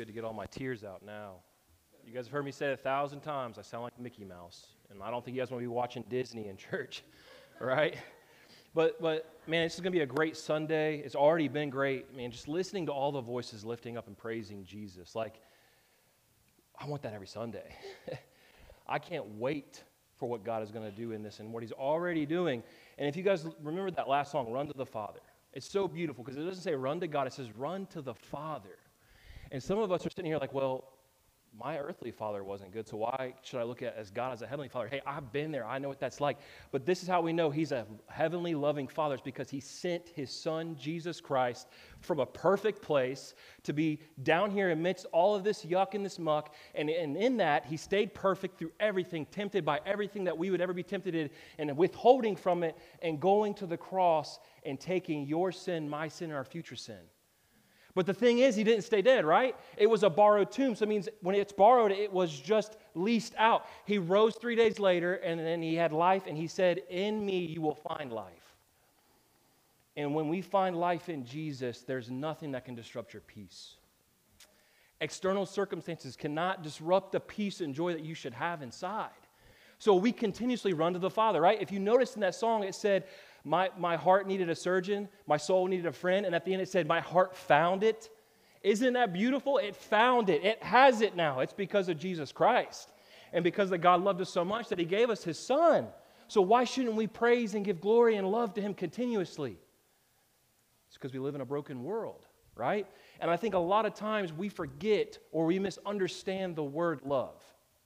good to get all my tears out now. You guys have heard me say it 1,000 times. I sound like Mickey Mouse. And I don't think you guys want to be watching Disney in church, right? But man, this is going to be a great Sunday. It's already been great. Man, just listening to all the voices lifting up and praising Jesus. Like, I want that every Sunday. I can't wait for what God is going to do in this and what He's already doing. And if you guys remember that last song, Run to the Father, it's so beautiful because it doesn't say run to God, it says run to the Father. And some of us are sitting here like, well, my earthly father wasn't good, so why should I look at as God as a heavenly father? Hey, I've been there. I know what that's like. But this is how we know He's a heavenly loving Father. It's because He sent His Son, Jesus Christ, from a perfect place to be down here amidst all of this yuck and this muck. And in that, He stayed perfect through everything, tempted by everything that we would ever be tempted in, and withholding from it and going to the cross and taking your sin, my sin, and our future sin. But the thing is, He didn't stay dead, right? It was a borrowed tomb. So it means when it's borrowed, it was just leased out. He rose 3 days later, and then He had life, and He said, in me you will find life. And when we find life in Jesus, there's nothing that can disrupt your peace. External circumstances cannot disrupt the peace and joy that you should have inside. So we continuously run to the Father, right? If you noticed in that song, it said, my heart needed a surgeon, my soul needed a friend, and at the end it said, my heart found it. Isn't that beautiful? It found it. It has it now. It's because of Jesus Christ. And because that God loved us so much that He gave us His Son. So why shouldn't we praise and give glory and love to Him continuously? It's because we live in a broken world, right? And I think a lot of times we forget or we misunderstand the word love.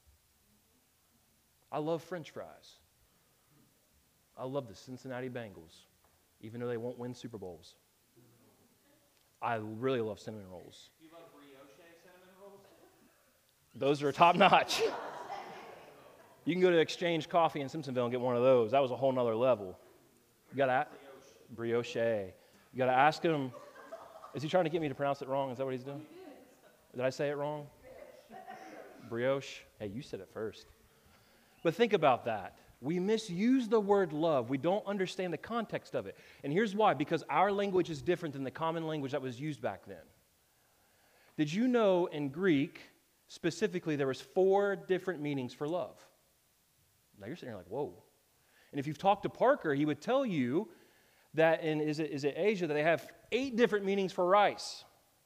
I love French fries. I love the Cincinnati Bengals, even though they won't win Super Bowls. I really love cinnamon rolls. You love brioche cinnamon rolls? Those are top notch. You can go to Exchange Coffee in Simpsonville and get one of those. That was a whole nother level. You got to brioche. You got to ask him. Is he trying to get me to pronounce it wrong? Is that what he's doing? Did I say it wrong? Brioche. Hey, you said it first. But think about that. We misuse the word love. We don't understand the context of it. And here's why. Because our language is different than the common language that was used back then. Did you know in Greek, specifically, there was 4 different meanings for love? Now you're sitting here like, whoa. And if you've talked to Parker, he would tell you that in, is it Asia, that they have 8 different meanings for rice.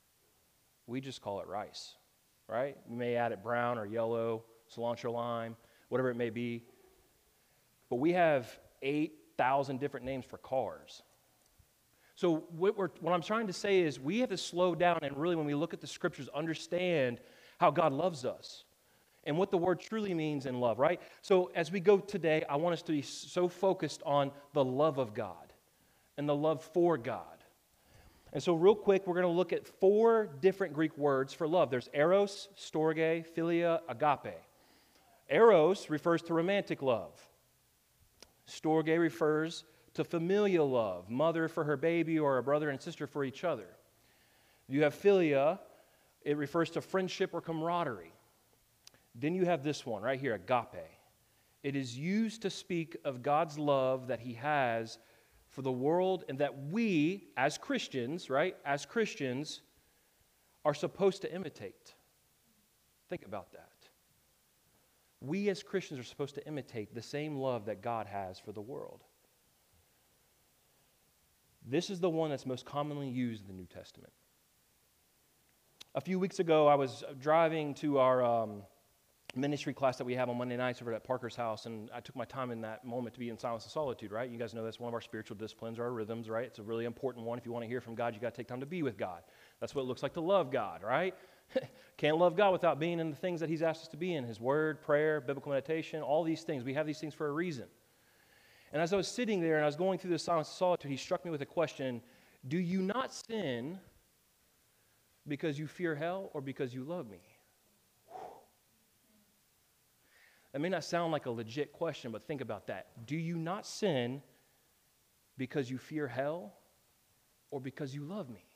We just call it rice, right? We may add it brown or yellow, cilantro lime, whatever it may be. But we have 8,000 different names for cars. So what I'm trying to say is we have to slow down and really, when we look at the Scriptures, understand how God loves us and what the word truly means in love, right? So as we go today, I want us to be so focused on the love of God and the love for God. And so real quick, we're going to look at 4 different Greek words for love. There's eros, storge, philia, agape. Eros refers to romantic love. Storge refers to familial love, mother for her baby or a brother and sister for each other. You have philia, it refers to friendship or camaraderie. Then you have this one right here, agape. It is used to speak of God's love that He has for the world and that we, as Christians, right, as Christians, are supposed to imitate. Think about that. We as Christians are supposed to imitate the same love that God has for the world. This is the one that's most commonly used in the New Testament. A few weeks ago, I was driving to our ministry class that we have on Monday nights over at Parker's house, and I took my time in that moment to be in silence and solitude, right? You guys know that's one of our spiritual disciplines, our rhythms, right? It's a really important one. If you want to hear from God, you got to take time to be with God. That's what it looks like to love God, right? Can't love God without being in the things that He's asked us to be in, His Word, prayer, biblical meditation, all these things. We have these things for a reason. And as I was sitting there and I was going through this silence and solitude, He struck me with a question: do you not sin because you fear hell or because you love me? That may not sound like a legit question, but think about that. Do you not sin because you fear hell or because you love me?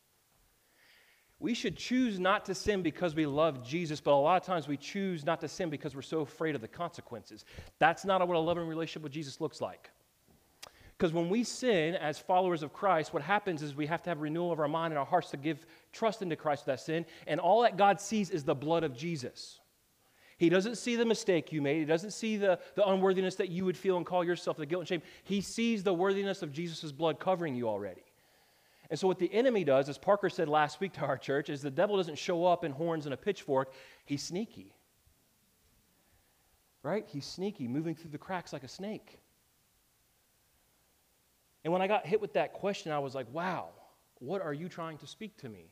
We should choose not to sin because we love Jesus, but a lot of times we choose not to sin because we're so afraid of the consequences. That's not what a loving relationship with Jesus looks like. Because when we sin as followers of Christ, what happens is we have to have renewal of our mind and our hearts to give trust into Christ for that sin. And all that God sees is the blood of Jesus. He doesn't see the mistake you made. He doesn't see the unworthiness that you would feel and call yourself, the guilt and shame. He sees the worthiness of Jesus' blood covering you already. And so what the enemy does, as Parker said last week to our church, is the devil doesn't show up in horns and a pitchfork. He's sneaky. Right? He's sneaky, moving through the cracks like a snake. And when I got hit with that question, I was like, wow, what are you trying to speak to me?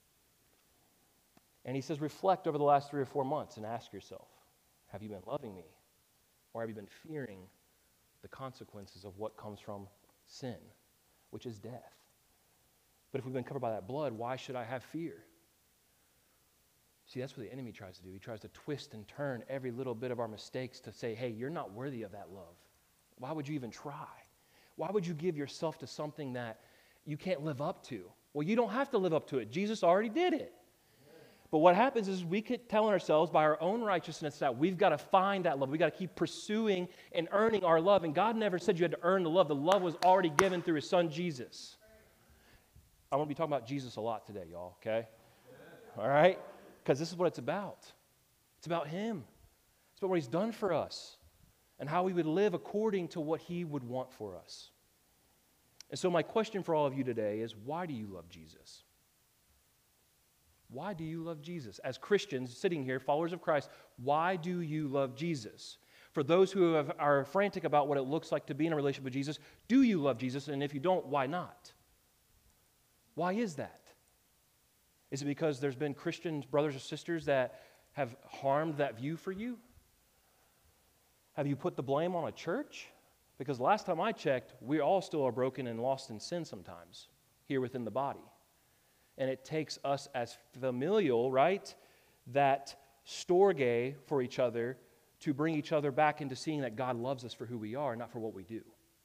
And he says, reflect over the last 3 or 4 months and ask yourself, have you been loving me? Or have you been fearing the consequences of what comes from sin, which is death? But if we've been covered by that blood, why should I have fear? See, that's what the enemy tries to do. He tries to twist and turn every little bit of our mistakes to say, hey, you're not worthy of that love. Why would you even try? Why would you give yourself to something that you can't live up to? Well, you don't have to live up to it. Jesus already did it. But what happens is we keep telling ourselves by our own righteousness that we've got to find that love. We've got to keep pursuing and earning our love. And God never said you had to earn the love. The love was already given through His Son, Jesus. I want to be talking about Jesus a lot today, y'all, okay? All right? Because this is what it's about. It's about Him. It's about what He's done for us and how we would live according to what He would want for us. And so my question for all of you today is, why do you love Jesus? Why do you love Jesus? As Christians sitting here, followers of Christ, why do you love Jesus? For those who are frantic about what it looks like to be in a relationship with Jesus, do you love Jesus? And if you don't, why not? Why is that? Is it because there's been Christian brothers or sisters that have harmed that view for you? Have you put the blame on a church? Because last time I checked, we all still are broken and lost in sin sometimes here within the body. And it takes us as familial, right, that storge for each other to bring each other back into seeing that God loves us for who we are, not for what we do.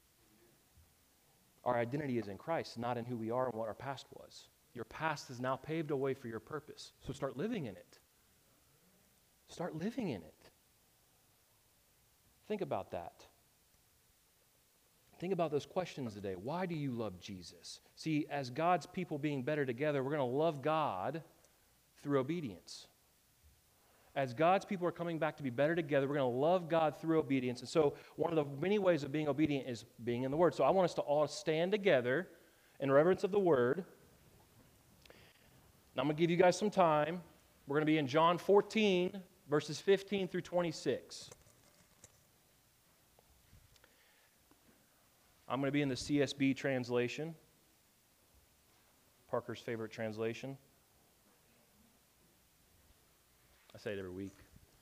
Our identity is in Christ, not in who we are and what our past was. Your past has now paved a way for your purpose. So start living in it. Start living in it. Think about that. Think about those questions today. Why do you love Jesus? See, as God's people being better together, we're going to love God through obedience. As God's people are coming back to be better together, we're going to love God through obedience. And so one of the many ways of being obedient is being in the Word. So I want us to all stand together in reverence of the Word. Now I'm going to give you guys some time. We're going to be in John 14, verses 15 through 26. I'm going to be in the CSB translation, Parker's favorite translation. I say it every week.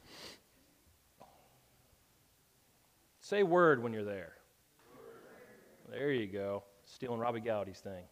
Say word when you're there. There you go. Stealing Robbie Gowdy's thing.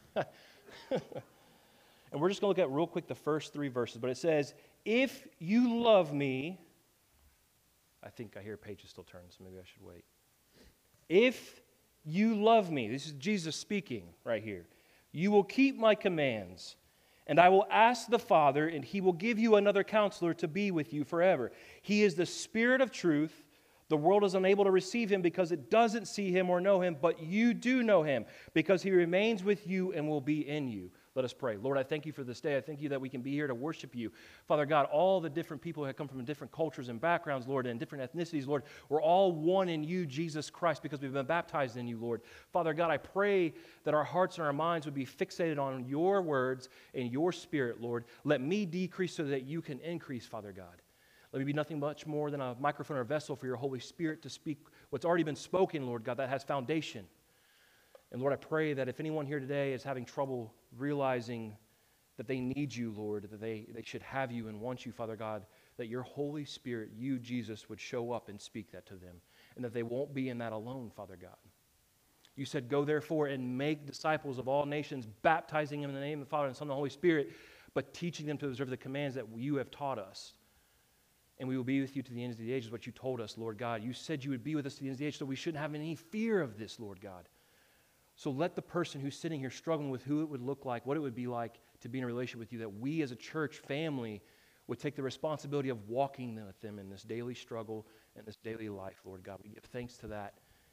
And we're just going to look at real quick the first 3 verses. But it says, if you love me, I think I hear pages still turning, so maybe I should wait. If you love me, this is Jesus speaking right here, you will keep my commands, and I will ask the Father, and He will give you another counselor to be with you forever. He is the Spirit of truth. The world is unable to receive Him because it doesn't see Him or know Him, but you do know Him because He remains with you and will be in you. Let us pray. Lord, I thank you for this day. I thank you that we can be here to worship you. Father God, all the different people who have come from different cultures and backgrounds, Lord, and different ethnicities, Lord, we're all one in you, Jesus Christ, because we've been baptized in you, Lord. Father God, I pray that our hearts and our minds would be fixated on your words and your Spirit, Lord. Let me decrease so that you can increase, Father God. Let me be nothing much more than a microphone or a vessel for your Holy Spirit to speak what's already been spoken, Lord God, that has foundation. And Lord, I pray that if anyone here today is having trouble realizing that they need you, Lord, that they should have you and want you, Father God, that your Holy Spirit, you, Jesus, would show up and speak that to them, and that they won't be in that alone, Father God. You said, go therefore and make disciples of all nations, baptizing them in the name of the Father and the Son and the Holy Spirit, but teaching them to observe the commands that you have taught us. And we will be with you to the end of the age, is what you told us, Lord God. You said you would be with us to the end of the age, so we shouldn't have any fear of this, Lord God. So let the person who's sitting here struggling with who it would look like, what it would be like to be in a relationship with you, that we as a church family would take the responsibility of walking with them in this daily struggle and this daily life, Lord God. We give thanks to that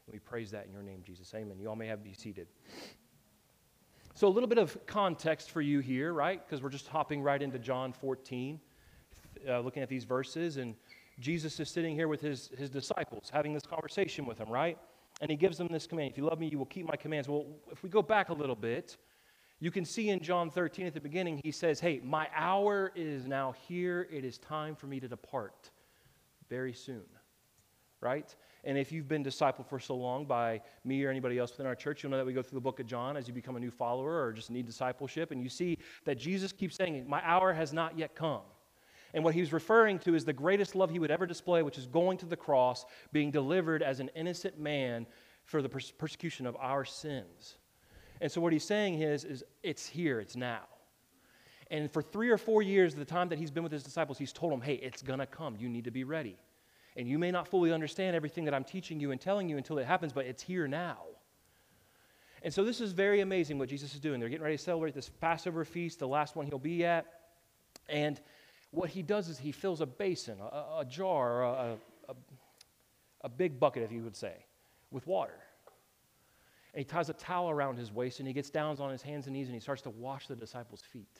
We praise that in your name, Jesus. Amen. You all may have be seated. So a little bit of context for you here, right? Because we're just hopping right into John 14, looking at these verses, and Jesus is sitting here with his disciples, having this conversation with them, right? And he gives them this command: if you love me, you will keep my commands. Well, if we go back a little bit, you can see in John 13 at the beginning, he says, hey, my hour is now here. It is time for me to depart very soon, right? And if you've been discipled for so long by me or anybody else within our church, you'll know that we go through the book of John as you become a new follower or just need discipleship, and you see that Jesus keeps saying, my hour has not yet come. And what he's referring to is the greatest love he would ever display, which is going to the cross, being delivered as an innocent man for the persecution of our sins. And so what he's saying is it's here, it's now. And for 3 or 4 years, the time that he's been with his disciples, he's told them, hey, it's going to come. You need to be ready. And you may not fully understand everything that I'm teaching you and telling you until it happens, but it's here now. And so this is very amazing what Jesus is doing. They're getting ready to celebrate this Passover feast, the last one he'll be at. And what he does is he fills a basin, a jar, a big bucket, if you would say, with water. And he ties a towel around his waist, and he gets down on his hands and knees, and he starts to wash the disciples' feet.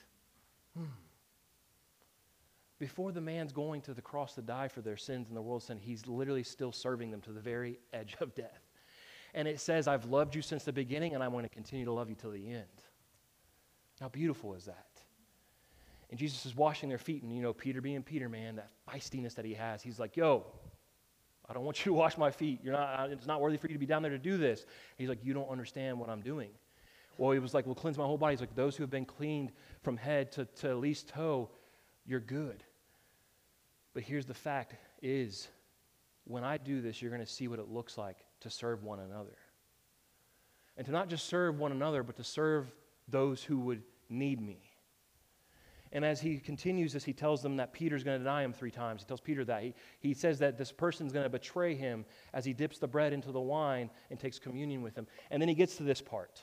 Before the man's going to the cross to die for their sins and the world's sin, he's literally still serving them to the very edge of death. And it says, I've loved you since the beginning, and I'm going to continue to love you till the end. How beautiful is that? And Jesus is washing their feet, and you know, Peter being Peter, man, that feistiness that he has, he's like, yo, I don't want you to wash my feet. It's not worthy for you to be down there to do this. He's like, you don't understand what I'm doing. Well, he was like, well, cleanse my whole body. He's like, those who have been cleaned from head to at least toe, you're good. But here's the fact is, when I do this, you're going to see what it looks like to serve one another. And to not just serve one another, but to serve those who would need me. And as he continues this, he tells them that Peter's going to deny him 3 times. He tells Peter that. He says that this person's going to betray him as he dips the bread into the wine and takes communion with him. And then he gets to this part.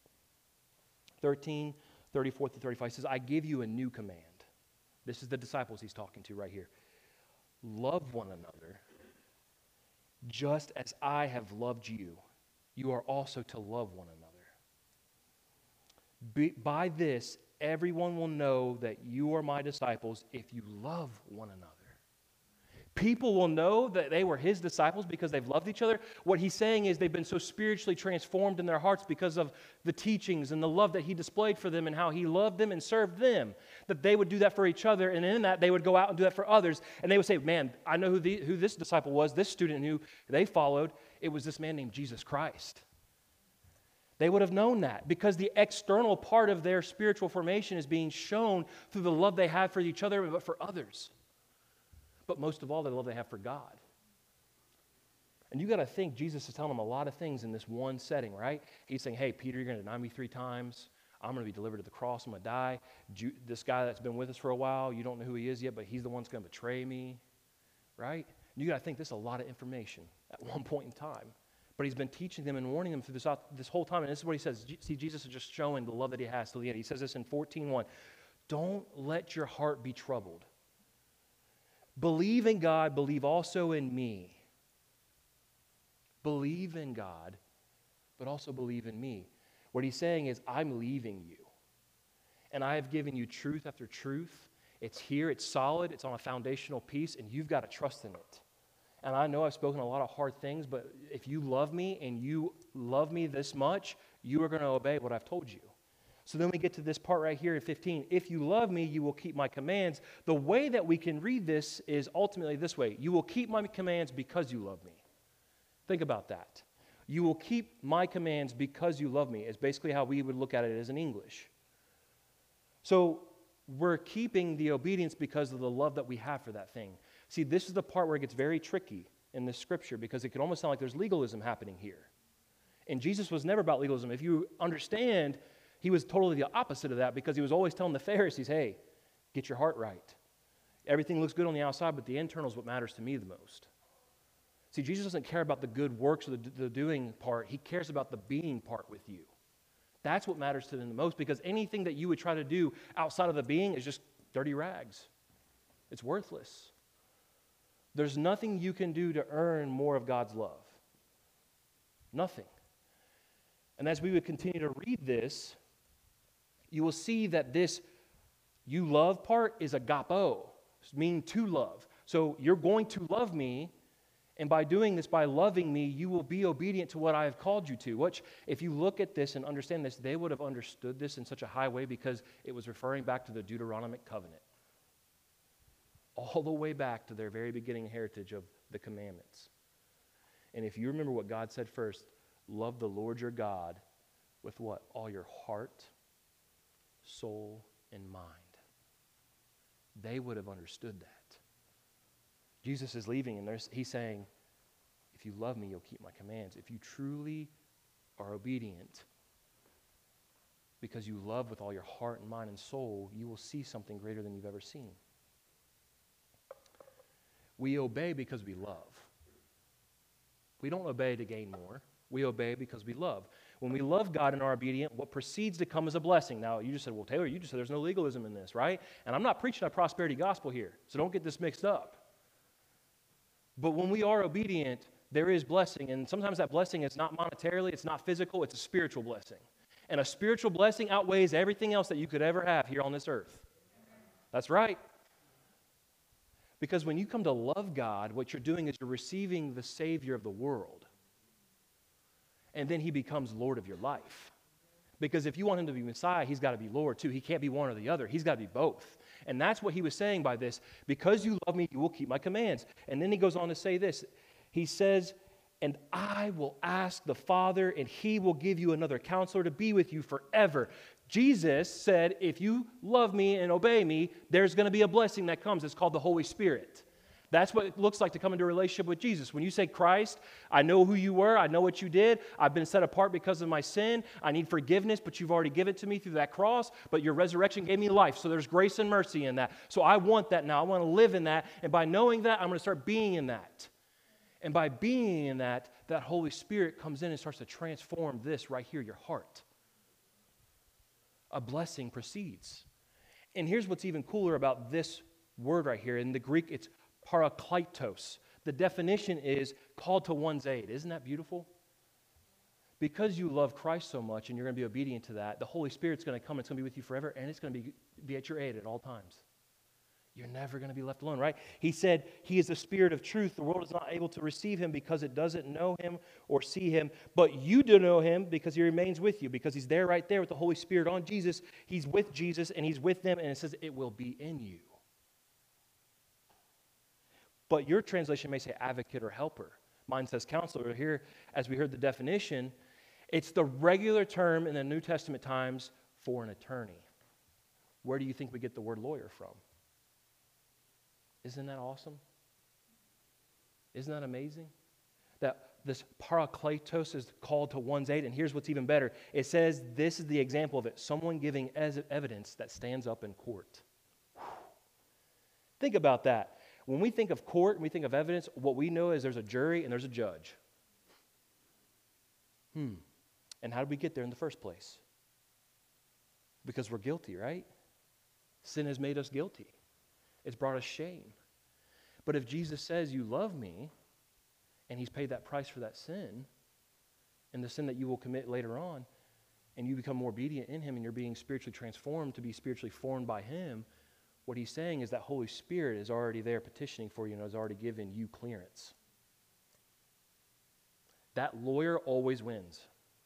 13, 34 to 35. He says, I give you a new command. This is the disciples he's talking to right here. Love one another just as I have loved you. You are also to love one another. By this, everyone will know that you are my disciples if you love one another. People will know that they were his disciples because they've loved each other. What he's saying is they've been so spiritually transformed in their hearts because of the teachings and the love that he displayed for them and how he loved them and served them, that they would do that for each other, and in that they would go out and do that for others. And they would say, man, I know who this disciple was, this student who they followed. It was this man named Jesus Christ. They would have known that because the external part of their spiritual formation is being shown through the love they have for each other, but for others. But most of all, the love they have for God. And you got to think, Jesus is telling them a lot of things in this one setting, right? He's saying, hey, Peter, you're going to deny me 3 times. I'm going to be delivered to the cross. I'm going to die. This guy that's been with us for a while, you don't know who he is yet, but he's the one that's going to betray me, right? And you got to think this is a lot of information at one point in time. But he's been teaching them and warning them through this whole time. And this is what he says. See, Jesus is just showing the love that he has to the end. He says this in 14:1. Don't let your heart be troubled. Believe in God, believe also in me. Believe in God, but also believe in me. What he's saying is, I'm leaving you. And I have given you truth after truth. It's here, it's solid, it's on a foundational piece, and you've got to trust in it. And I know I've spoken a lot of hard things, but if you love me and you love me this much, you are going to obey what I've told you. So then we get to this part right here in 15. If you love me, you will keep my commands. The way that we can read this is ultimately this way. You will keep my commands because you love me. Think about that. You will keep my commands because you love me is basically how we would look at it as in English. So we're keeping the obedience because of the love that we have for that thing. See, this is the part where it gets very tricky in this scripture because it could almost sound like there's legalism happening here. And Jesus was never about legalism. If you understand, he was totally the opposite of that because he was always telling the Pharisees, hey, get your heart right. Everything looks good on the outside, but the internal is what matters to me the most. See, Jesus doesn't care about the good works or the doing part. He cares about the being part with you. That's what matters to him the most because anything that you would try to do outside of the being is just dirty rags. It's worthless. There's nothing you can do to earn more of God's love. Nothing. And as we would continue to read this, you will see that this you love part is agapo, meaning to love. So you're going to love me, and by doing this, by loving me, you will be obedient to what I have called you to. Which, if you look at this and understand this, they would have understood this in such a high way because it was referring back to the Deuteronomic covenant. All the way back to their very beginning heritage of the commandments. And if you remember what God said first, love the Lord your God with what? All your heart, soul, and mind. They would have understood that. Jesus is leaving, and he's saying, if you love me, you'll keep my commands. If you truly are obedient, because you love with all your heart and mind and soul, you will see something greater than you've ever seen. We obey because we love. We don't obey to gain more. We obey because we love. When we love God and are obedient, what proceeds to come is a blessing. Now, you just said, well, Taylor, you just said there's no legalism in this, right? And I'm not preaching a prosperity gospel here, so don't get this mixed up. But when we are obedient, there is blessing, and sometimes that blessing is not monetarily, it's not physical, it's a spiritual blessing. And a spiritual blessing outweighs everything else that you could ever have here on this earth. That's right. Because when you come to love God, what you're doing is you're receiving the Savior of the world. And then He becomes Lord of your life. Because if you want Him to be Messiah, He's got to be Lord too. He can't be one or the other. He's got to be both. And that's what He was saying by this. Because you love me, you will keep my commands. And then He goes on to say this. He says, and I will ask the Father, and He will give you another counselor to be with you forever. Jesus said, if you love me and obey me, there's going to be a blessing that comes. It's called the Holy Spirit. That's what it looks like to come into a relationship with Jesus. When you say, Christ, I know who you were. I know what you did. I've been set apart because of my sin. I need forgiveness, but you've already given it to me through that cross. But your resurrection gave me life. So there's grace and mercy in that. So I want that now. I want to live in that. And by knowing that, I'm going to start being in that. And by being in that, that Holy Spirit comes in and starts to transform this right here, your heart. A blessing proceeds. And here's what's even cooler about this word right here. In the Greek, it's parakletos. The definition is called to one's aid. Isn't that beautiful? Because you love Christ so much and you're going to be obedient to that, the Holy Spirit's going to come and it's going to be with you forever, and it's going to be at your aid at all times. You're never going to be left alone, right? He said, He is the Spirit of truth. The world is not able to receive Him because it doesn't know Him or see Him. But you do know Him because He remains with you, because He's there right there with the Holy Spirit on Jesus. He's with Jesus and He's with them, and it says it will be in you. But your translation may say advocate or helper. Mine says counselor. Here, as we heard the definition, it's the regular term in the New Testament times for an attorney. Where do you think we get the word lawyer from? Isn't that awesome? Isn't that amazing? That this parakletos is called to one's aid. And here's what's even better. It says this is the example of it. Someone giving evidence that stands up in court. Think about that. When we think of court and we think of evidence, what we know is there's a jury and there's a judge. And how did we get there in the first place? Because we're guilty, right? Sin has made us guilty. It's brought us shame. But if Jesus says you love me, and He's paid that price for that sin, and the sin that you will commit later on, and you become more obedient in Him, and you're being spiritually transformed to be spiritually formed by Him, what He's saying is that Holy Spirit is already there petitioning for you and has already given you clearance. That lawyer always wins.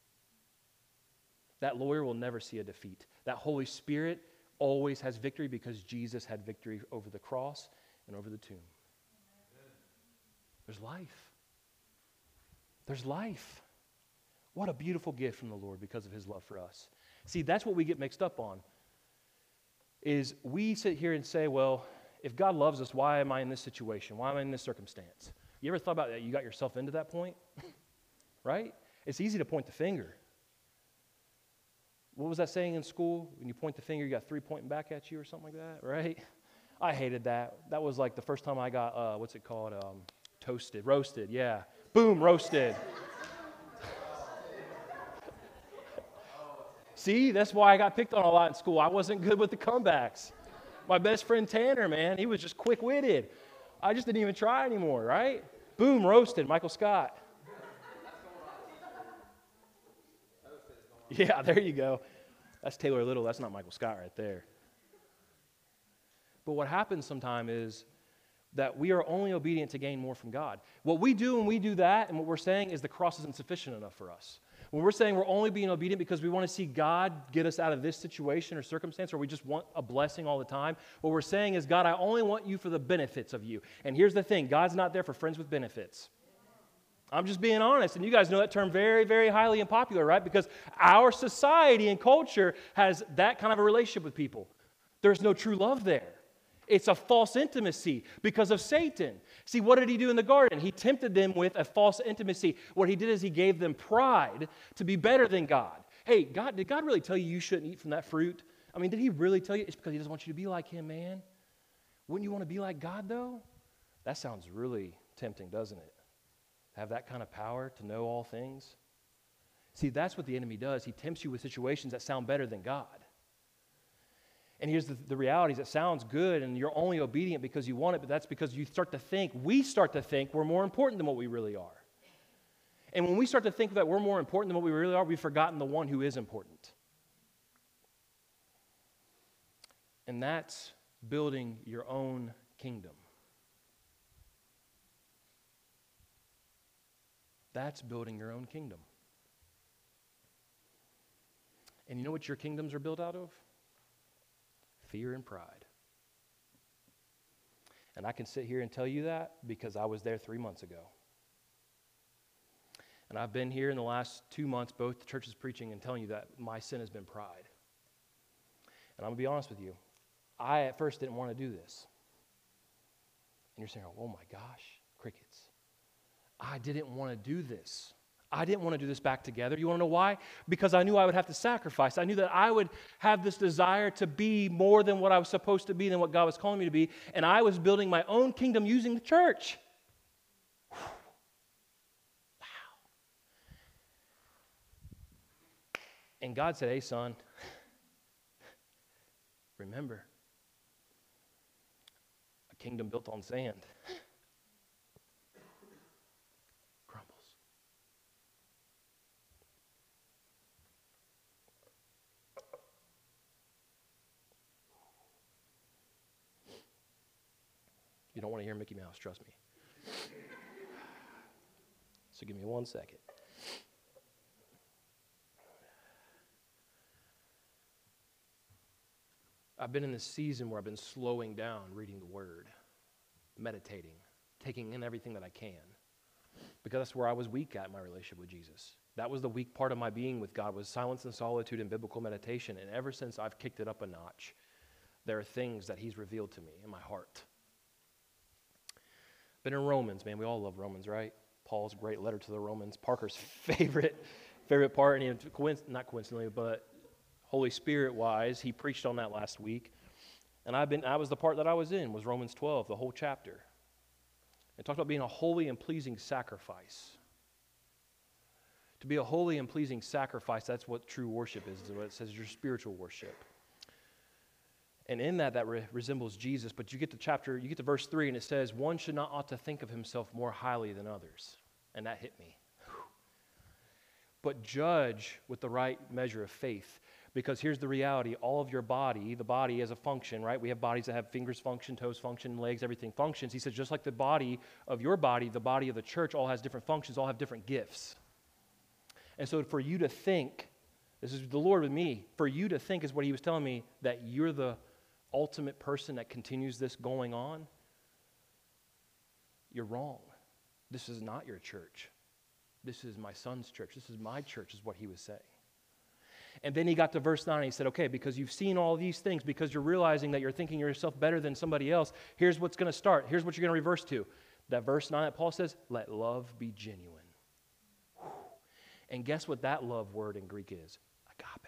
That lawyer will never see a defeat. That Holy Spirit always has victory because Jesus had victory over the cross and over the tomb. There's life. There's life. What a beautiful gift from the Lord because of His love for us. See, that's what we get mixed up on, is we sit here and say, well, if God loves us, why am I in this situation? Why am I in this circumstance? You ever thought about that? You got yourself into that point? Right? It's easy to point the finger. What was that saying in school? When you point the finger, you got three pointing back at you or something like that, right? I hated that. That was like the first time I got, what's it called? Roasted, yeah. Boom, roasted. See, that's why I got picked on a lot in school. I wasn't good with the comebacks. My best friend Tanner, man, he was just quick-witted. I just didn't even try anymore, right? Boom, roasted, Michael Scott. Yeah, there you go. That's Taylor Little. That's not Michael Scott right there. But what happens sometimes is that we are only obedient to gain more from God. What we do when we do that, and what we're saying is the cross isn't sufficient enough for us. When we're saying we're only being obedient because we want to see God get us out of this situation or circumstance, or we just want a blessing all the time, what we're saying is, God, I only want you for the benefits of you. And here's the thing, God's not there for friends with benefits. I'm just being honest, and you guys know that term very, very highly unpopular, right? Because our society and culture has that kind of a relationship with people. There's no true love there. It's a false intimacy because of Satan. See, what did he do in the garden? He tempted them with a false intimacy. What he did is he gave them pride to be better than God. Hey, did God really tell you you shouldn't eat from that fruit? I mean, did he really tell you? It's because he doesn't want you to be like him, man. Wouldn't you want to be like God, though? That sounds really tempting, doesn't it? Have that kind of power to know all things? See, that's what the enemy does. He tempts you with situations that sound better than God. And here's the reality is it sounds good and you're only obedient because you want it, but that's because we start to think we're more important than what we really are. And when we start to think that we're more important than what we really are, we've forgotten the one who is important. And that's building your own kingdom. That's building your own kingdom. And you know what your kingdoms are built out of? Fear and pride. And I can sit here and tell you that because I was there 3 months ago. And I've been here in the last 2 months, both churches preaching and telling you that my sin has been pride. And I'm going to be honest with you. I at first didn't want to do this. And you're saying, oh my gosh, crickets. I didn't want to do this. I didn't want to do this back together. You want to know why? Because I knew I would have to sacrifice. I knew that I would have this desire to be more than what I was supposed to be, than what God was calling me to be. And I was building my own kingdom using the church. Wow. And God said, hey, son, remember, a kingdom built on sand crumbles. You don't want to hear Mickey Mouse, trust me. So give me 1 second. I've been in this season where I've been slowing down, reading the Word, meditating, taking in everything that I can. Because that's where I was weak at in my relationship with Jesus. That was the weak part of my being with God, was silence and solitude and biblical meditation. And ever since I've kicked it up a notch, there are things that He's revealed to me in my heart. Been in Romans, man. We all love Romans, right? Paul's great letter to the Romans. Parker's favorite part, and not coincidentally, but Holy Spirit-wise, he preached on that last week. And I was the part that I was in, was Romans 12, the whole chapter. It talked about being a holy and pleasing sacrifice. To be a holy and pleasing sacrifice, that's what true worship is what it says, your spiritual worship. And in that resembles Jesus. But you get to verse 3, and it says, one should not ought to think of himself more highly than others. And that hit me. But judge with the right measure of faith. Because here's the reality, all of your body, the body as a function, right? We have bodies that have fingers function, toes function, legs, everything functions. He says just like the body of your body, the body of the church all has different functions, all have different gifts. And so for you to think, this is the Lord with me, for you to think is what He was telling me, that you're the ultimate person that continues this going on, you're wrong. This is not your church. This is my son's church. This is my church, is what he was saying. And then he got to verse 9 and he said, okay, because you've seen all these things, because you're realizing that you're thinking yourself better than somebody else, here's what's going to start. Here's what you're going to reverse to. That verse 9 that Paul says, let love be genuine. And guess what that love word in Greek is? Agape.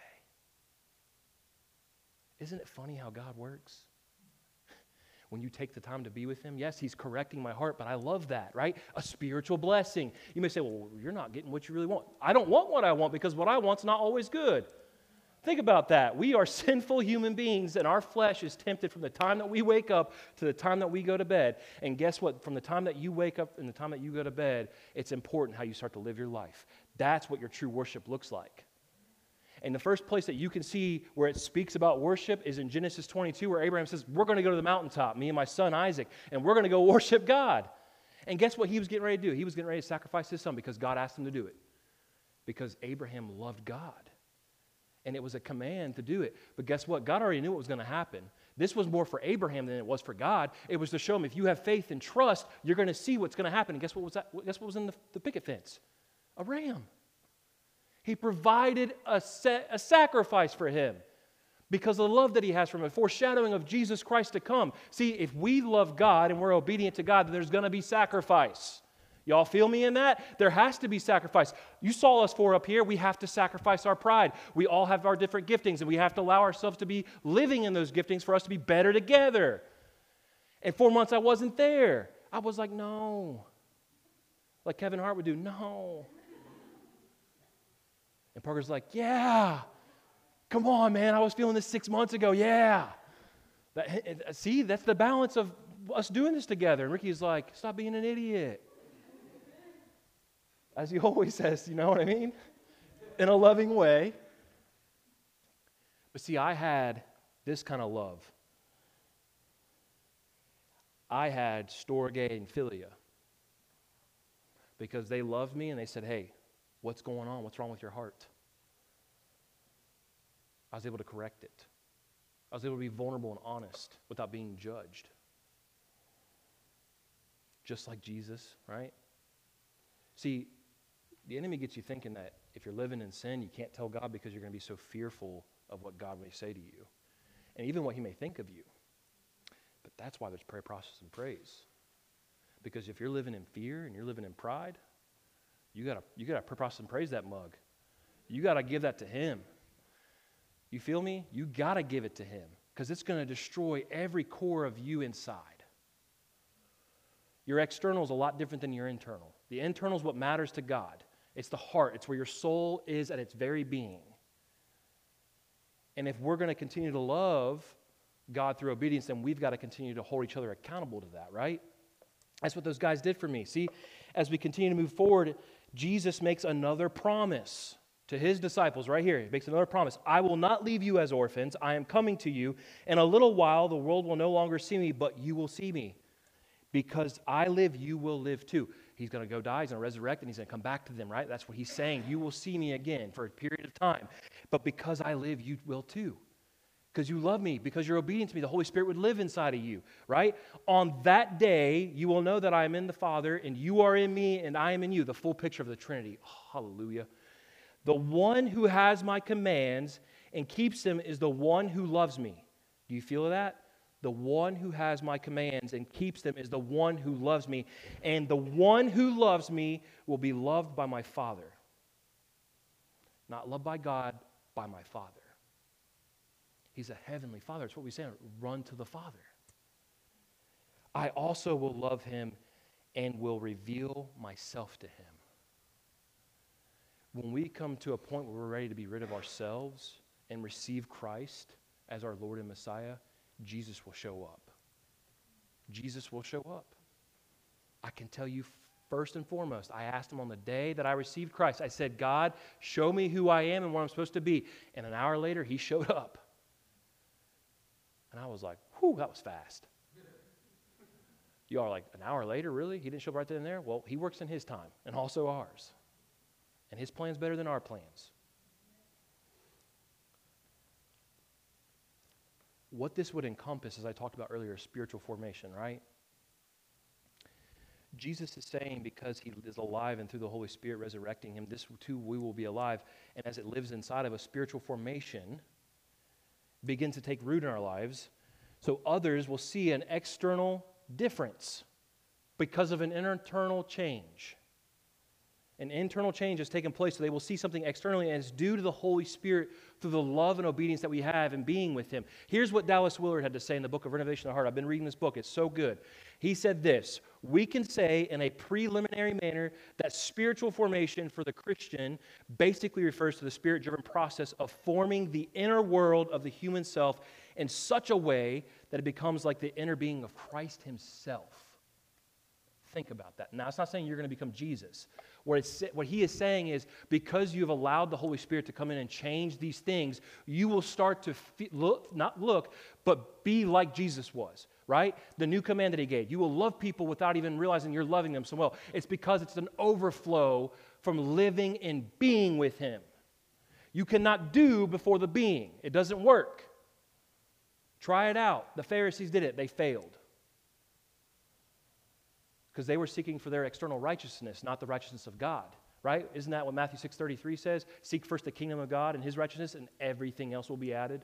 Isn't it funny how God works? When you take the time to be with Him, yes, He's correcting my heart, but I love that, right? A spiritual blessing. You may say, well, you're not getting what you really want. I don't want what I want because what I want's not always good. Think about that. We are sinful human beings, and our flesh is tempted from the time that we wake up to the time that we go to bed. And guess what? From the time that you wake up and the time that you go to bed, it's important how you start to live your life. That's what your true worship looks like. And the first place that you can see where it speaks about worship is in Genesis 22, where Abraham says, we're going to go to the mountaintop, me and my son Isaac, and we're going to go worship God. And guess what he was getting ready to do? He was getting ready to sacrifice his son because God asked him to do it. Because Abraham loved God. And it was a command to do it. But guess what? God already knew what was going to happen. This was more for Abraham than it was for God. It was to show him if you have faith and trust, you're going to see what's going to happen. And guess what was that? Guess what was in the picket fence? A ram. He provided a sacrifice for him because of the love that he has for him, a foreshadowing of Jesus Christ to come. See, if we love God and we're obedient to God, then there's going to be sacrifice. Y'all feel me in that? There has to be sacrifice. You saw us four up here. We have to sacrifice our pride. We all have our different giftings, and we have to allow ourselves to be living in those giftings for us to be better together. And 4 months I wasn't there. I was like, no. Like Kevin Hart would do, no. And Parker's like, yeah. Come on, man. I was feeling this 6 months ago. Yeah. See, that's the balance of us doing this together. And Ricky's like, stop being an idiot. As he always says, you know what I mean? In a loving way. But see, I had this kind of love. I had Storge and Philia. Because they loved me and they said, hey, what's going on? What's wrong with your heart? I was able to correct it. I was able to be vulnerable and honest without being judged. Just like Jesus, right? See, the enemy gets you thinking that if you're living in sin, you can't tell God because you're going to be so fearful of what God may say to you and even what he may think of you. But that's why there's prayer, process, and praise. Because if you're living in fear and you're living in pride, you gotta prayer, process, and praise that mug. You got to give that to him. You feel me? You got to give it to him because it's going to destroy every core of you inside. Your external is a lot different than your internal. The internal is what matters to God. It's the heart. It's where your soul is at its very being. And if we're going to continue to love God through obedience, then we've got to continue to hold each other accountable to that, right? That's what those guys did for me. See, as we continue to move forward, Jesus makes another promise to his disciples right here. He makes another promise. I will not leave you as orphans. I am coming to you. In a little while, the world will no longer see me, but you will see me. Because I live, you will live too. He's going to go die, he's going to resurrect, and he's going to come back to them, right? That's what he's saying. You will see me again for a period of time. But because I live, you will too. Because you love me, because you're obedient to me, the Holy Spirit would live inside of you, right? On that day, you will know that I am in the Father, and you are in me, and I am in you. The full picture of the Trinity. Oh, hallelujah. The one who has my commands and keeps them is the one who loves me. Do you feel that? The one who has my commands and keeps them is the one who loves me. And the one who loves me will be loved by my Father. Not loved by God, by my Father. He's a heavenly Father. That's what we say. Run to the Father. I also will love him and will reveal myself to him. When we come to a point where we're ready to be rid of ourselves and receive Christ as our Lord and Messiah, Jesus will show up. Jesus will show up. I can tell you first and foremost, I asked him on the day that I received Christ, I said, God, show me who I am and what I'm supposed to be. And an hour later, he showed up. And I was like, whew, that was fast. You are like, an hour later, really? He didn't show up right then and there? Well, he works in his time and also ours. And his plan's better than our plans. What this would encompass, as I talked about earlier, is spiritual formation, right? Jesus is saying because he is alive and through the Holy Spirit resurrecting him, this too we will be alive. And as it lives inside of us, spiritual formation begins to take root in our lives. So others will see an external difference because of an internal change. An internal change has taken place, so they will see something externally, and it's due to the Holy Spirit through the love and obedience that we have in being with him. Here's what Dallas Willard had to say in the book of Renovation of the Heart. I've been reading this book. It's so good. He said this, we can say in a preliminary manner that spiritual formation for the Christian basically refers to the Spirit-driven process of forming the inner world of the human self in such a way that it becomes like the inner being of Christ himself. Think about that. Now, it's not saying you're going to become Jesus. What he is saying is, because you've allowed the Holy Spirit to come in and change these things, you will start to but be like Jesus was, right? The new command that he gave. You will love people without even realizing you're loving them so well. It's because it's an overflow from living and being with him. You cannot do before the being. It doesn't work. Try it out. The Pharisees did it. They failed. Because they were seeking for their external righteousness, not the righteousness of God, right? Isn't that what Matthew 6:33 says? Seek first the kingdom of God and his righteousness, and everything else will be added.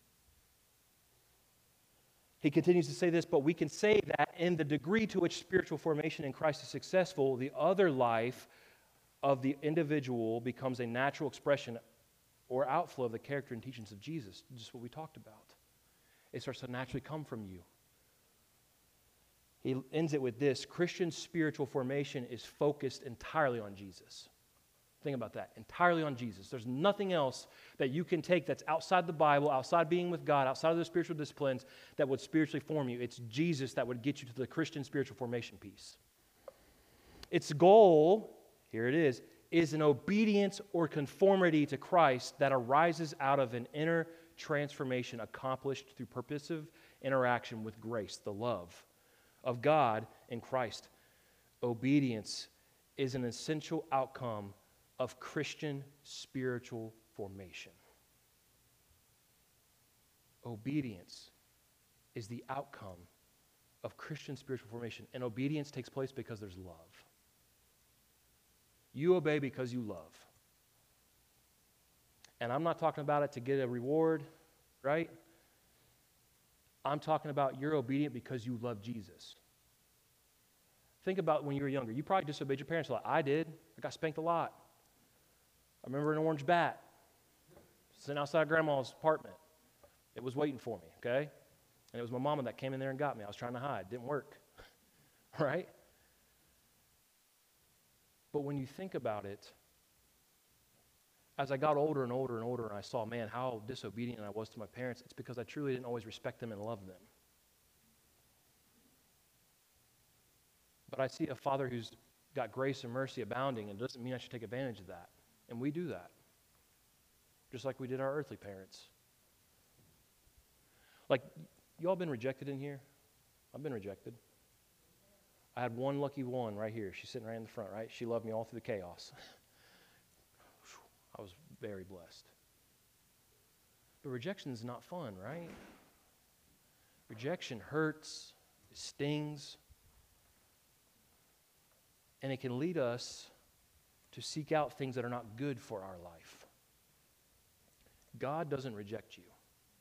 He continues to say this, but we can say that in the degree to which spiritual formation in Christ is successful, the other life of the individual becomes a natural expression or outflow of the character and teachings of Jesus, just what we talked about. It starts to naturally come from you. He ends it with this: Christian spiritual formation is focused entirely on Jesus. Think about that. Entirely on Jesus. There's nothing else that you can take that's outside the Bible, outside being with God, outside of the spiritual disciplines that would spiritually form you. It's Jesus that would get you to the Christian spiritual formation piece. Its goal, here it is an obedience or conformity to Christ that arises out of an inner transformation accomplished through purposive interaction with grace, the love of God in Christ. Obedience is an essential outcome of Christian spiritual formation. Obedience is the outcome of Christian spiritual formation. And obedience takes place because there's love. You obey because you love. And I'm not talking about it to get a reward, right? I'm talking about you're obedient because you love Jesus. Think about when you were younger. You probably disobeyed your parents a lot. I did. I got spanked a lot. I remember an orange bat sitting outside Grandma's apartment. It was waiting for me, okay? And it was my mama that came in there and got me. I was trying to hide. It didn't work, right? But when you think about it, as I got older and older and older, and I saw, man, how disobedient I was to my parents, it's because I truly didn't always respect them and love them. But I see a Father who's got grace and mercy abounding, and it doesn't mean I should take advantage of that. And we do that, just like we did our earthly parents. Like, you all been rejected in here? I've been rejected. I had one lucky one right here. She's sitting right in the front, right? She loved me all through the chaos. I was very blessed. But rejection is not fun, right? Rejection hurts, it stings, and it can lead us to seek out things that are not good for our life. God doesn't reject you.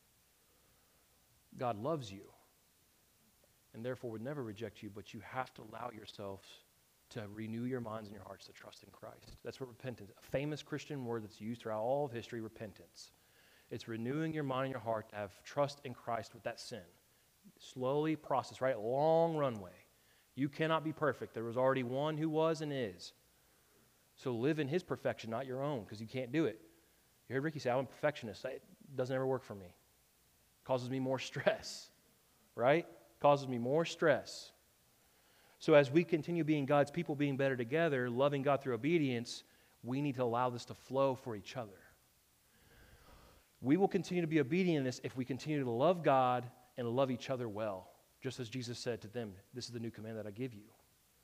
God loves you, and therefore would never reject you, but you have to allow yourselves to renew your minds and your hearts to trust in Christ. That's what repentance, a famous Christian word that's used throughout all of history, repentance. It's renewing your mind and your heart to have trust in Christ with that sin. Slowly process, right? Long runway. You cannot be perfect. There was already one who was and is. So live in his perfection, not your own, because you can't do it. You heard Ricky say, I'm a perfectionist. It doesn't ever work for me. It causes me more stress, right? It causes me more stress. So as we continue being God's people, being better together, loving God through obedience, we need to allow this to flow for each other. We will continue to be obedient in this if we continue to love God and love each other well. Just as Jesus said to them, this is the new command that I give you.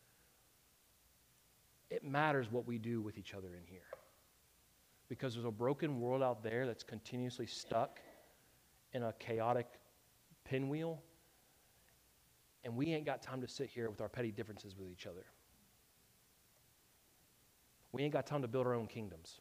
It matters what we do with each other in here. Because there's a broken world out there that's continuously stuck in a chaotic pinwheel. And we ain't got time to sit here with our petty differences with each other. We ain't got time to build our own kingdoms.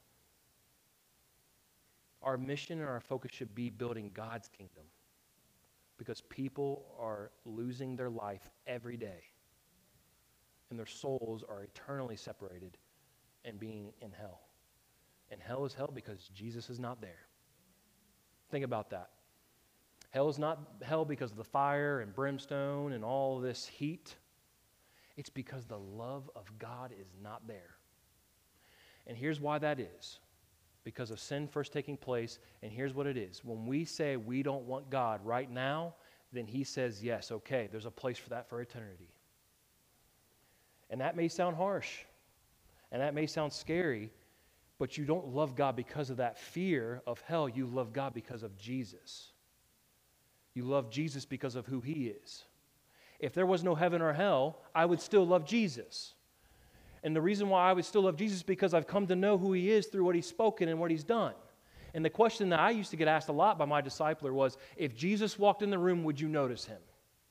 Our mission and our focus should be building God's kingdom. Because people are losing their life every day. And their souls are eternally separated and being in hell. And hell is hell because Jesus is not there. Think about that. Hell is not hell because of the fire and brimstone and all this heat. It's because the love of God is not there. And here's why that is. Because of sin first taking place, and here's what it is. When we say we don't want God right now, then he says, yes, okay, there's a place for that for eternity. And that may sound harsh, and that may sound scary, but you don't love God because of that fear of hell. You love God because of Jesus. You love Jesus because of who He is. If there was no heaven or hell, I would still love Jesus. And the reason why I would still love Jesus is because I've come to know who He is through what He's spoken and what He's done. And the question that I used to get asked a lot by my discipler was, if Jesus walked in the room, would you notice Him?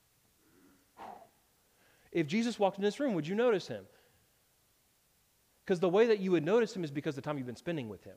If Jesus walked in this room, would you notice Him? Because the way that you would notice Him is because of the time you've been spending with Him.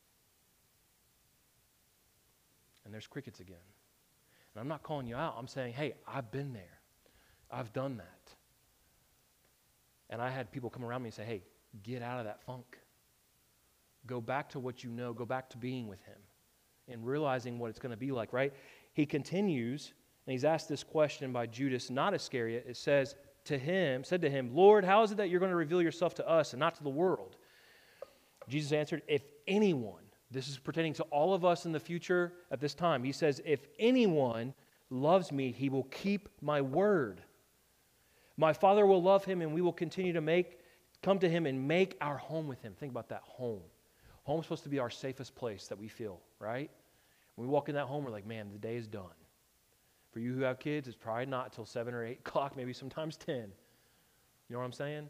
And there's crickets again. And I'm not calling you out. I'm saying, hey, I've been there. I've done that. And I had people come around me and say, hey, get out of that funk. Go back to what you know. Go back to being with Him and realizing what it's going to be like, right? He continues, and he's asked this question by Judas, not Iscariot. It said to him, Lord, how is it that you're going to reveal yourself to us and not to the world? Jesus answered, if anyone, this is pertaining to all of us in the future at this time, he says, if anyone loves me, he will keep my word. My Father will love him, and we will continue to come to him and make our home with him. Think about that, home. Home is supposed to be our safest place that we feel, right? When we walk in that home, we're like, man, the day is done. For you who have kids, it's probably not until 7 or 8 o'clock, maybe sometimes 10. You know what I'm saying?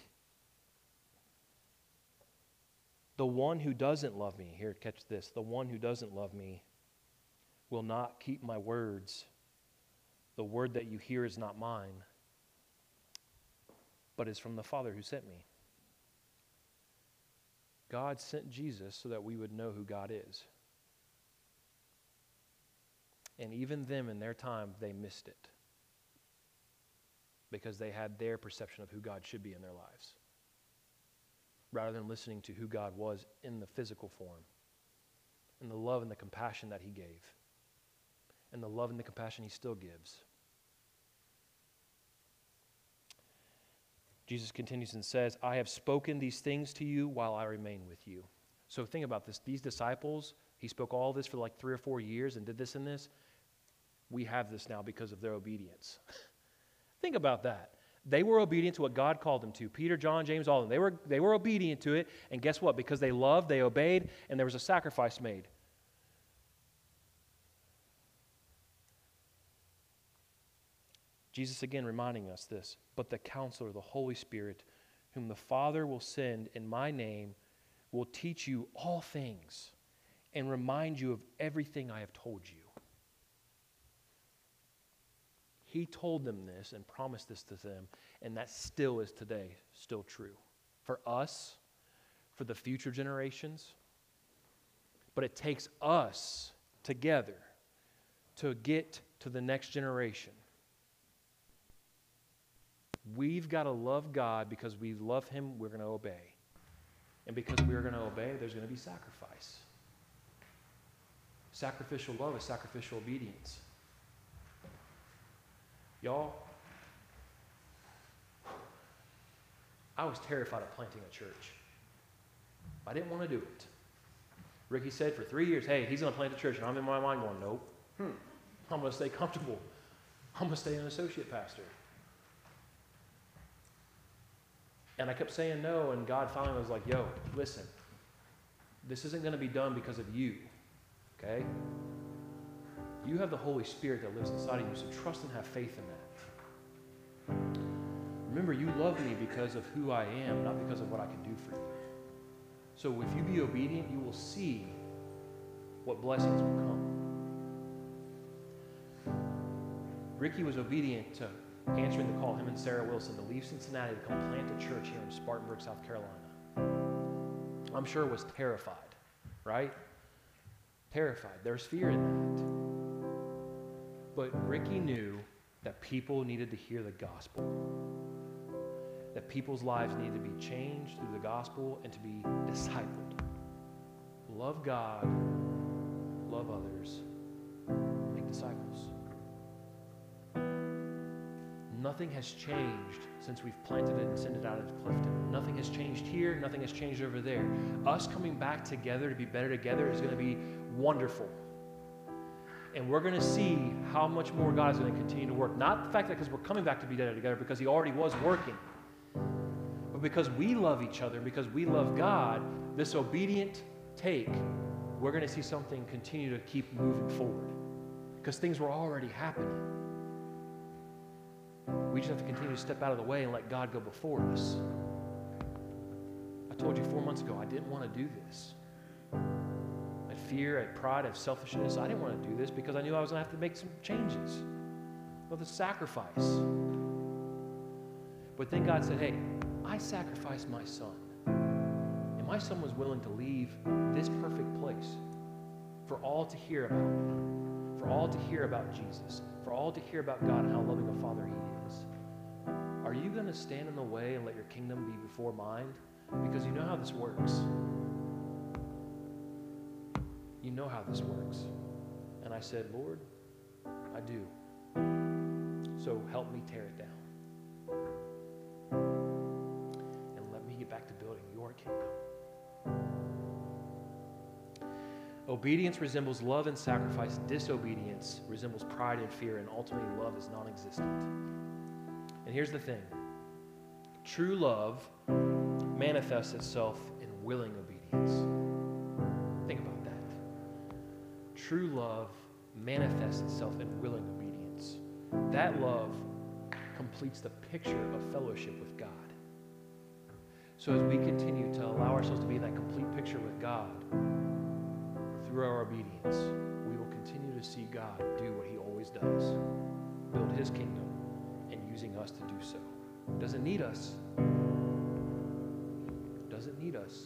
The one who doesn't love me, here, catch this, the one who doesn't love me will not keep my words. The word that you hear is not mine, but is from the Father who sent me. God sent Jesus so that we would know who God is. And even them in their time, they missed it because they had their perception of who God should be in their lives rather than listening to who God was in the physical form and the love and the compassion that He gave and the love and the compassion He still gives. Jesus continues and says, I have spoken these things to you while I remain with you. So think about this. These disciples, He spoke all this for like 3 or 4 years and did this and this. We have this now because of their obedience. Think about that. They were obedient to what God called them to. Peter, John, James, all of them. They were obedient to it. And guess what? Because they loved, they obeyed, and there was a sacrifice made. Jesus again reminding us this. But the Counselor, the Holy Spirit, whom the Father will send in my name, will teach you all things and remind you of everything I have told you. He told them this and promised this to them, and that still is today, still true. For us, for the future generations. But it takes us together to get to the next generation. We've got to love God because we love Him, we're going to obey. And because we're going to obey, there's going to be sacrifice. Sacrificial love is sacrificial obedience. Y'all, I was terrified of planting a church. I didn't want to do it. Ricky said for 3 years, hey, he's going to plant a church. And I'm in my mind going, nope. I'm going to stay comfortable. I'm going to stay an associate pastor. And I kept saying no, and God finally was like, yo, listen, this isn't going to be done because of you, okay? You have the Holy Spirit that lives inside of you, so trust and have faith in that. Remember, you love me because of who I am, not because of what I can do for you. So if you be obedient, you will see what blessings will come. Ricky was obedient to answering the call, him and Sarah Wilson, to leave Cincinnati to come plant a church here in Spartanburg, South Carolina. I'm sure was terrified, right? Terrified. There's fear in that. But Ricky knew that people needed to hear the gospel. That people's lives needed to be changed through the gospel and to be discipled. Love God, love others, make disciples. Nothing has changed since we've planted it and sent it out into Clifton. Nothing has changed here. Nothing has changed over there. Us coming back together to be better together is going to be wonderful. And we're going to see how much more God is going to continue to work. Not the fact that because we're coming back to be better together, because He already was working. because we love each other, because we love God, this obedient take, we're going to see something continue to keep moving forward. Because things were already happening. We just have to continue to step out of the way and let God go before us. I told you 4 months ago, I didn't want to do this. I had fear, I had pride, I had selfishness. I didn't want to do this because I knew I was going to have to make some changes. Well, the sacrifice. But then God said, hey, I sacrificed my son. And my son was willing to leave this perfect place for all to hear about me, for all to hear about Jesus, for all to hear about God and how loving a father he is. Are you going to stand in the way and let your kingdom be before mine? Because you know how this works. You know how this works. And I said, Lord, I do. So help me tear it down. And let me get back to building your kingdom. Obedience resembles love and sacrifice. Disobedience resembles pride and fear, and ultimately love is non-existent. And here's the thing. True love manifests itself in willing obedience. Think about that. True love manifests itself in willing obedience. That love completes the picture of fellowship with God. So as we continue to allow ourselves to be in that complete picture with God, through our obedience, we will continue to see God do what he always does, build his kingdom, and using us to do so. Doesn't need us. Doesn't need us.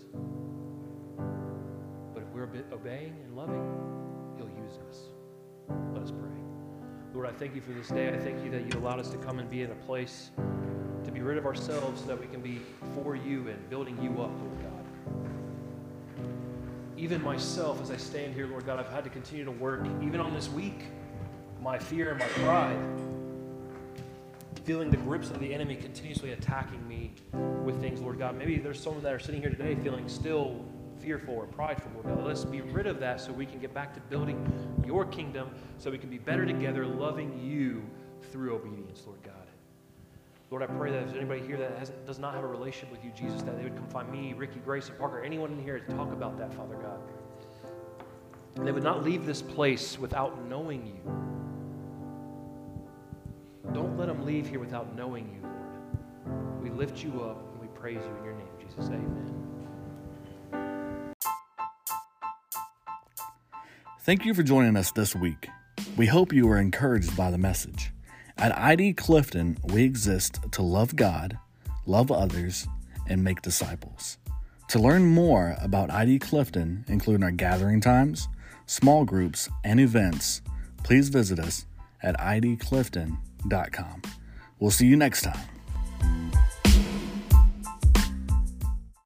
But if we're obeying and loving, he'll use us. Let us pray. Lord, I thank you for this day. I thank you that you allowed us to come and be in a place to be rid of ourselves so that we can be for you and building you up, Lord God. Even myself, as I stand here, Lord God, I've had to continue to work, even on this week, my fear and my pride, feeling the grips of the enemy continuously attacking me with things, Lord God. Maybe there's someone that are sitting here today feeling still fearful or prideful, Lord God. Let's be rid of that so we can get back to building your kingdom, so we can be better together, loving you through obedience, Lord God. Lord, I pray that if there's anybody here that does not have a relationship with you, Jesus, that they would come find me, Ricky, Grace, and Parker, anyone in here to talk about that, Father God. And they would not leave this place without knowing you. Don't let them leave here without knowing you, Lord. We lift you up and we praise you in your name, Jesus. Amen. Thank you for joining us this week. We hope you were encouraged by the message. At ID Clifton, we exist to love God, love others, and make disciples. To learn more about ID Clifton, including our gathering times, small groups, and events, please visit us at idclifton.com. We'll see you next time.